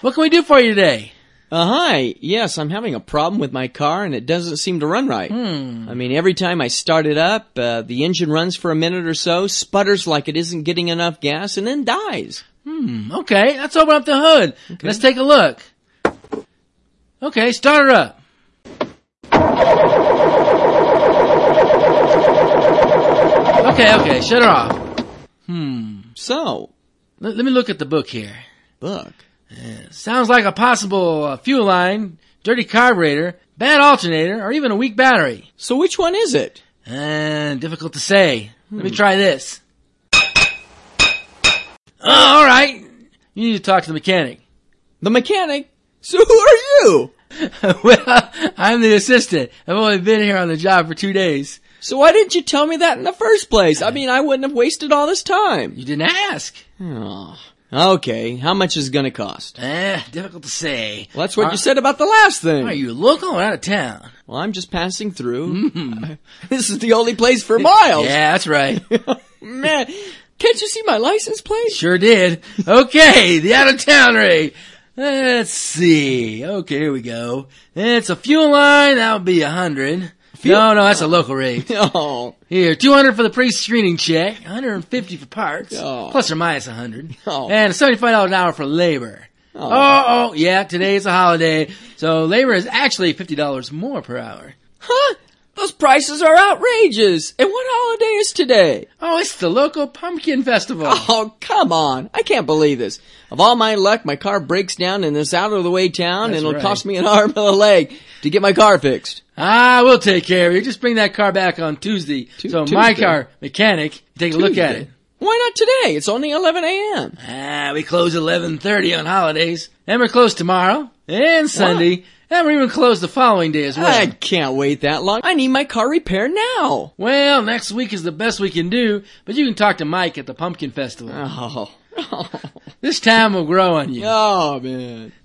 What can we do for you today? Hi. Yes, I'm having a problem with my car and it doesn't seem to run right. I mean, every time I start it up, the engine runs for a minute or so, sputters like it isn't getting enough gas, and then dies. Okay, let's open up the hood. Okay. Let's take a look. Okay, start her up. Okay, shut her off. So, Let me look at the book here. look. Sounds like a possible fuel line, dirty carburetor, bad alternator, or even a weak battery. So which one is it? Difficult to say. Let me try this. Oh, all right. You need to talk to the mechanic. The mechanic? So who are you? Well, I'm the assistant. I've only been here on the job for 2 days. So why didn't you tell me that in the first place? I mean, I wouldn't have wasted all this time. You didn't ask. Oh. Okay, how much is it gonna cost? Difficult to say. Well, that's what you said about the last thing. Are you local or out of town? Well, I'm just passing through. This is the only place for miles. Yeah, that's right. Man, can't you see my license plate? Sure did. Okay, the out of town rate. Let's see. Okay, here we go. It's a fuel line. That would be 100. No, that's a local rate. Oh. Here, 200 for the pre-screening check, 150 for parts, Oh. plus or minus 100, Oh. and $75 an hour for labor. Yeah, today is a holiday, so labor is actually $50 more per hour. Huh? Those prices are outrageous. And what holiday is today? Oh, it's the local pumpkin festival. Oh, come on. I can't believe this. Of all my luck, my car breaks down in this out-of-the-way town, That's and it'll right. cost me an arm and a leg to get my car fixed. We'll take care of you. Just bring that car back on Tuesday. So my Tuesday? car mechanic, take a look at it. Why not today? It's only 11 a.m. We close at 11:30 on holidays, and we're closed tomorrow and Sunday, and we're even closed the following day as well. I can't wait that long. I need my car repaired now. Well, next week is the best we can do, but you can talk to Mike at the Pumpkin Festival. Oh, This town will grow on you. oh man.